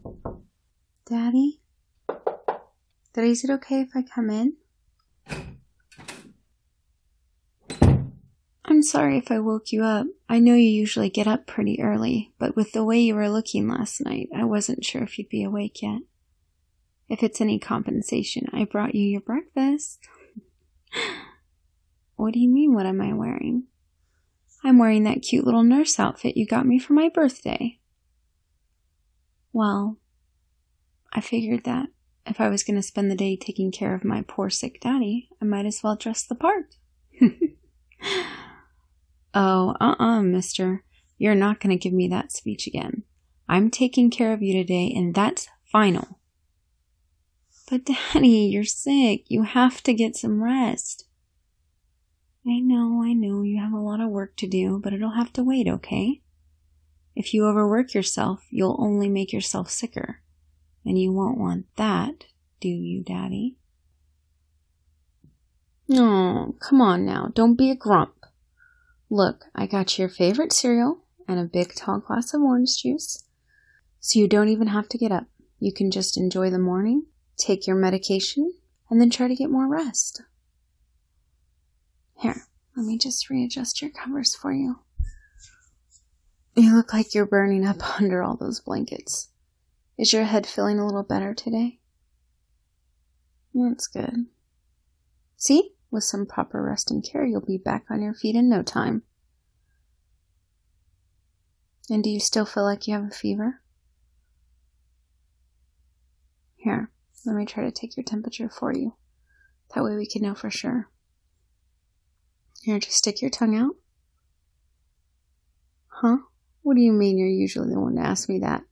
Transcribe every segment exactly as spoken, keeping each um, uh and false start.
Daddy? Daddy, is it okay if I come in? I'm sorry if I woke you up. I know you usually get up pretty early, but with the way you were looking last night, I wasn't sure if you'd be awake yet. If it's any compensation, I brought you your breakfast. What do you mean, what am I wearing? I'm wearing that cute little nurse outfit you got me for my birthday. Well, I figured that if I was going to spend the day taking care of my poor sick daddy, I might as well dress the part. Oh, uh-uh, mister. You're not going to give me that speech again. I'm taking care of you today, and that's final. But Daddy, you're sick. You have to get some rest. I know, I know, you have a lot of work to do, but it'll have to wait, okay? If you overwork yourself, you'll only make yourself sicker. And you won't want that, do you, Daddy? Oh, come on now, don't be a grump. Look, I got you your favorite cereal and a big tall glass of orange juice, so you don't even have to get up. You can just enjoy the morning, take your medication, and then try to get more rest. Here, let me just readjust your covers for you. You look like you're burning up under all those blankets. Is your head feeling a little better today? That's good. See? With some proper rest and care, you'll be back on your feet in no time. And do you still feel like you have a fever? Here, let me try to take your temperature for you. That way we can know for sure. Here, just stick your tongue out. Huh? What do you mean you're usually the one to ask me that?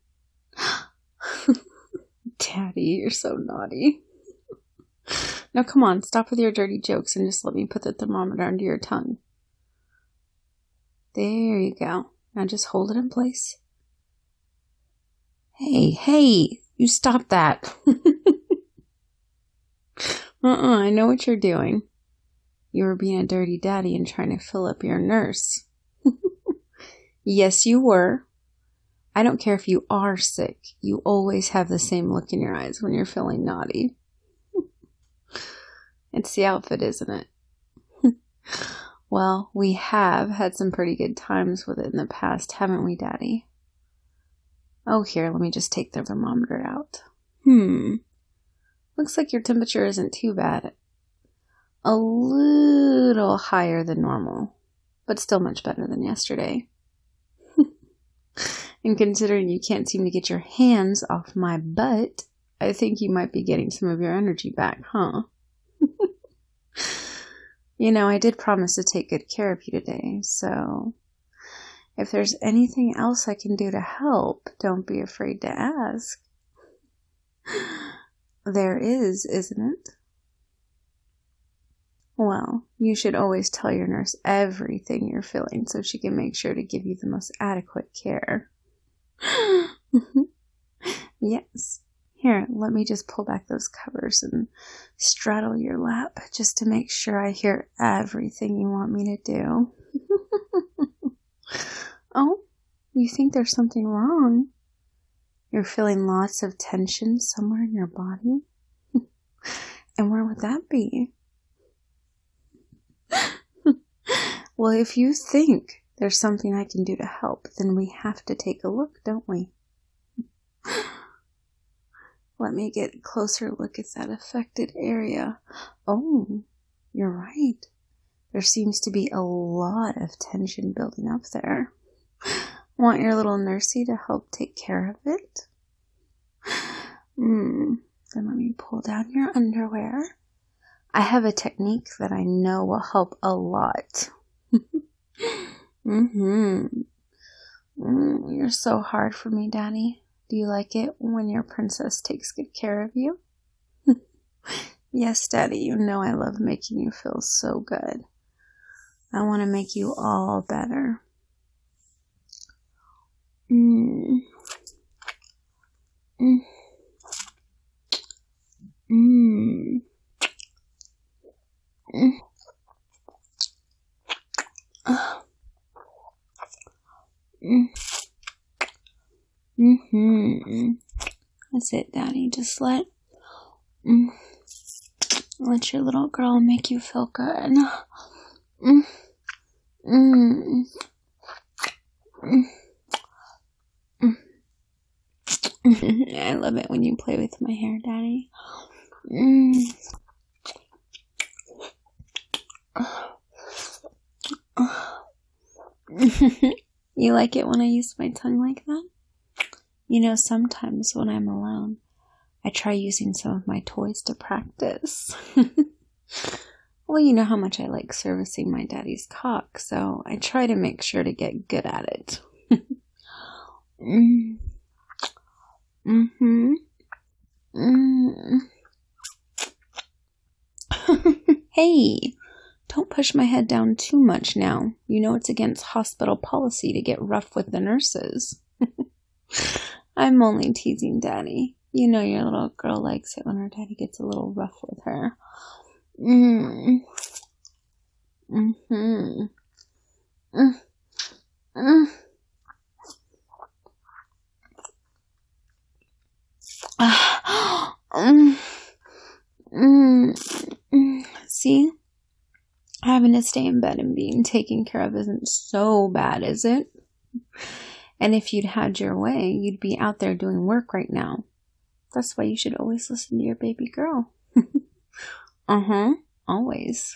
Daddy, you're so naughty. Now come on, stop with your dirty jokes and just let me put the thermometer under your tongue. There you go. Now just hold it in place. Hey, hey, you stop that. uh-uh, I know what you're doing. You were being a dirty daddy and trying to fill up your nurse. Yes, you were. I don't care if you are sick. You always have the same look in your eyes when you're feeling naughty. It's the outfit, isn't it? Well, we have had some pretty good times with it in the past, haven't we, Daddy? Oh, here, let me just take the thermometer out. Hmm. Looks like your temperature isn't too bad. A little higher than normal, but still much better than yesterday. And considering you can't seem to get your hands off my butt, I think you might be getting some of your energy back, huh? You know, I did promise to take good care of you today, so if there's anything else I can do to help, don't be afraid to ask. There is, isn't it? Well, you should always tell your nurse everything you're feeling so she can make sure to give you the most adequate care. Yes. Here, let me just pull back those covers and straddle your lap just to make sure I hear everything you want me to do. Oh, you think there's something wrong? You're feeling lots of tension somewhere in your body? And where would that be? Well, if you think there's something I can do to help, then we have to take a look, don't we? Let me get a closer look at that affected area. Oh, you're right. There seems to be a lot of tension building up there. Want your little nursey to help take care of it? Hmm. Then let me pull down your underwear. I have a technique that I know will help a lot. mm-hmm. Mm, you're so hard for me, Daddy. Do you like it when your princess takes good care of you? Yes, Daddy, you know I love making you feel so good. I want to make you all better. Mm. Mm. Mm. Mm. Uh. Mm. Mm-hmm. That's it, Daddy. Just let, mm, let your little girl make you feel good. Mm, mm, mm, mm. I love it when you play with my hair, Daddy. Mm. You like it when I use my tongue like that? You know, sometimes when I'm alone, I try using some of my toys to practice. Well, you know how much I like servicing my daddy's cock, so I try to make sure to get good at it. mm. Mm-hmm. Mm. Hey, don't push my head down too much now. You know it's against hospital policy to get rough with the nurses. I'm only teasing Daddy. You know your little girl likes it when her daddy gets a little rough with her. Mm. Mm-hmm. Mm. Mm. mm. Mm. Mm. See? Having to stay in bed and being taken care of isn't so bad, is it? And if you'd had your way, you'd be out there doing work right now. That's why you should always listen to your baby girl. Uh-huh. Always.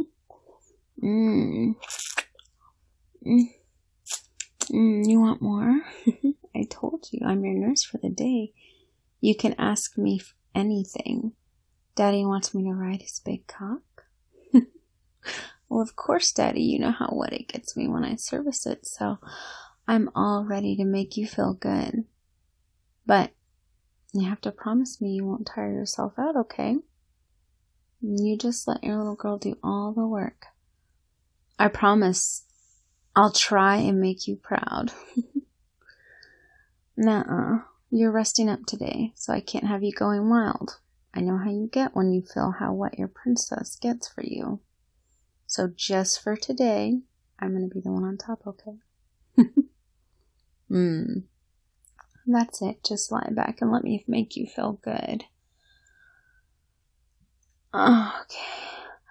mm. Mm. Mm. You want more? I told you, I'm your nurse for the day. You can ask me anything. Daddy wants me to ride his big cock. Well, of course, Daddy, you know how wet it gets me when I service it, so I'm all ready to make you feel good. But you have to promise me you won't tire yourself out, okay? You just let your little girl do all the work. I promise I'll try and make you proud. Nuh-uh. You're resting up today, so I can't have you going wild. I know how you get when you feel how wet your princess gets for you. So just for today, I'm going to be the one on top, okay? Hmm. That's it. Just lie back and let me make you feel good. Okay.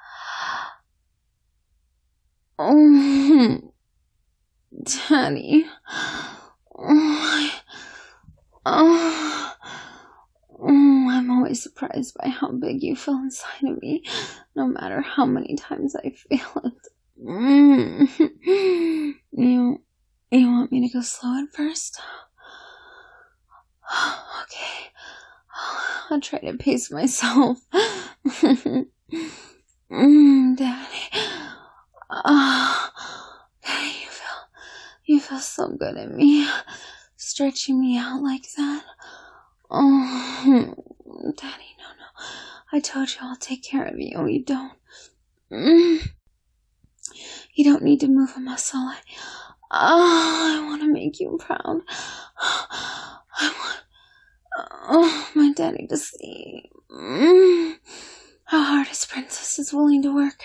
Oh, Daddy. Oh, oh, oh, I'm always surprised by how big you feel inside of me, no matter how many times I feel it. Mm. You, you want me to go slow at first? Okay. I'll try to pace myself. mm, Daddy. Oh, Daddy, you feel, you feel so good at me, stretching me out like that. Oh, Daddy, no, no. I told you I'll take care of you. You don't. Mm. You don't need to move a muscle. I, oh, I want to make you proud. I want, oh, my daddy to see mm, how hard his princess is willing to work.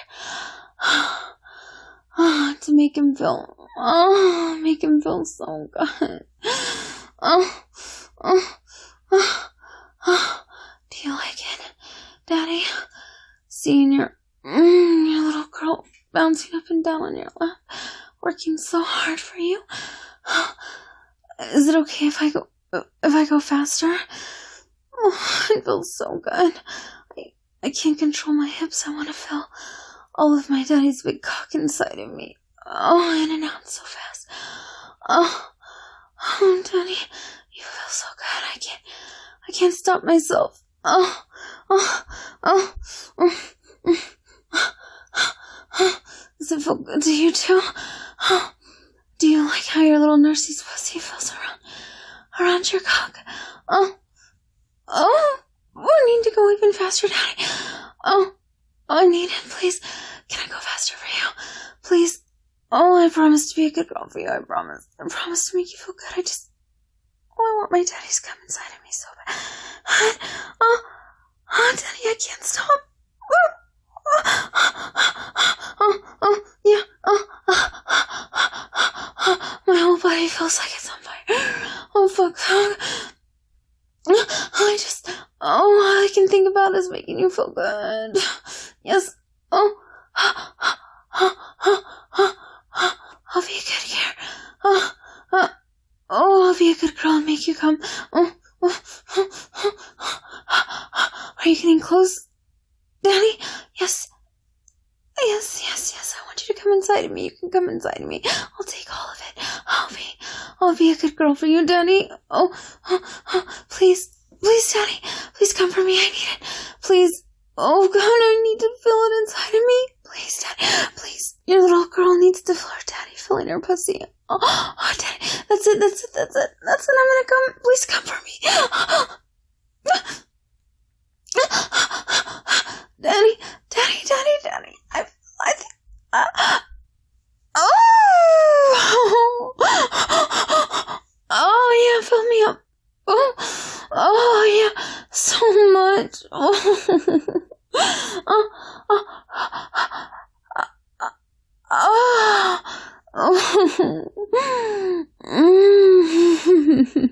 Oh, to make him feel, oh, make him feel so good. Oh, oh, oh, oh. Do you like it, Daddy? Seeing your, mm, your little girl bouncing up and down on your lap, working so hard for you. Is it okay if I go, if I go faster? Oh, it feels so good. I, I can't control my hips. I want to feel all of my daddy's big cock inside of me. Oh, in and out so fast. Oh, oh, Daddy, you feel so good. I can't, I can't stop myself. Oh, oh, oh, oh, oh, oh. Does it feel good to you too? Oh, do you like how your little nursie's pussy feels around, around your cock? Oh, oh, I need to go even faster, Daddy. Oh, oh, I need it, please. Can I go faster for you? Please. Oh, I promise to be a good girl for you. I promise. I promise to make you feel good. I just, oh, I want my daddy's come inside of me so bad. Oh, oh, Daddy, I can't stop. Oh, oh, oh, yeah. Oh, oh, oh, my whole body feels like it's on fire. Oh, fuck. I just, oh, I can think about is making you feel good. Yes. Oh, I'll be a good girl. Oh, oh, oh, I'll be a good girl and make you come. Oh, oh, oh, oh. Are you getting close, Daddy? Yes. Yes, yes, yes. I want you to come inside of me. You can come inside of me. I'll take all of it. I'll be, I'll be a good girl for you, Daddy. Oh, oh, oh, please, please, Daddy. Please come for me. I need it. Please. Oh, God, I need to feel it inside of me. Please, Daddy. Please. Your little girl needs to feel her daddy feeling her pussy. Oh, oh, Daddy. That's it. That's it. That's it. That's it. I'm gonna come. Please come for me. Daddy, Daddy, Daddy, Daddy. I, I think. Uh, oh, oh yeah, fill me up. Oh, oh yeah, so much. Oh, oh, oh, oh, oh. Mm.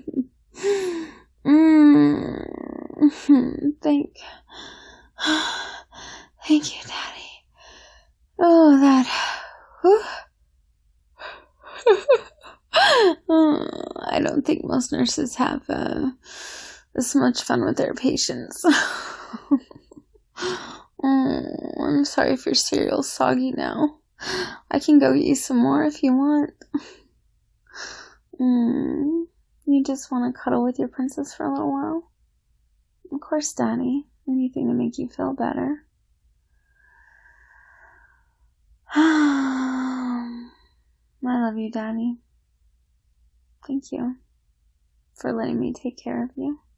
Mm. Thank, thank you, Daddy. Oh, that. Oh, I don't think most nurses have uh, this much fun with their patients. Oh, I'm sorry if your cereal's soggy now. I can go get you some more if you want. Mm, you just want to cuddle with your princess for a little while? Of course, Daddy. Anything to make you feel better. I love you, Daddy. Thank you for letting me take care of you.